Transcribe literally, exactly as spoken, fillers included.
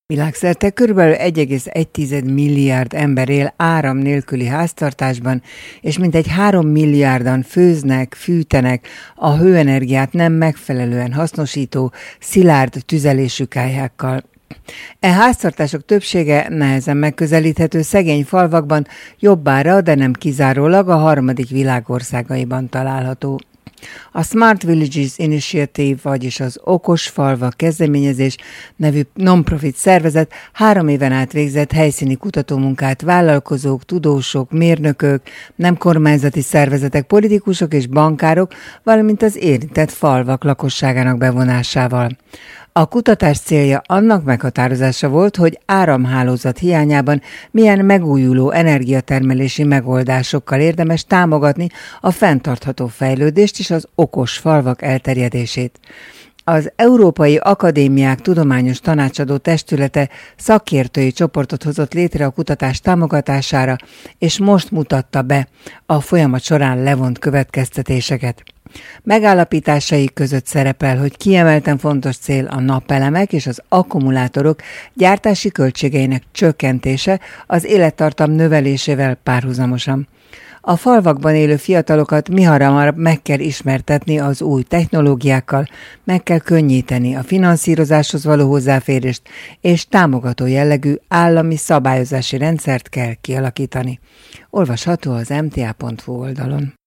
Világszerte körülbelül egy egész egy milliárd ember él áram nélküli háztartásban, és mintegy három milliárdan főznek, fűtenek a hőenergiát nem megfelelően hasznosító, szilárd tüzelésű kályhákkal. E háztartások többsége nehezen megközelíthető szegény falvakban, jobbára, de nem kizárólag a harmadik világ országaiban található. A Smart Villages Initiative, vagyis az Okos Falvak Kezdeményezés nevű non-profit szervezet három éven át végzett helyszíni kutatómunkát vállalkozók, tudósok, mérnökök, nem kormányzati szervezetek, politikusok és bankárok, valamint az érintett falvak lakosságának bevonásával. A kutatás célja annak meghatározása volt, hogy áramhálózat hiányában milyen megújuló energiatermelési megoldásokkal érdemes támogatni a fenntartható fejlődést és az okos falvak elterjedését. Az Európai Akadémiák Tudományos Tanácsadó Testülete szakértői csoportot hozott létre a kutatás támogatására, és most mutatta be a folyamat során levont következtetéseket. Megállapításai között szerepel, hogy kiemelten fontos cél a napelemek és az akkumulátorok gyártási költségeinek csökkentése az élettartam növelésével párhuzamosan. A falvakban élő fiatalokat mihamarabb meg kell ismertetni az új technológiákkal, meg kell könnyíteni a finanszírozáshoz való hozzáférést, és támogató jellegű állami szabályozási rendszert kell kialakítani. Olvasható az em té á pont hu oldalon.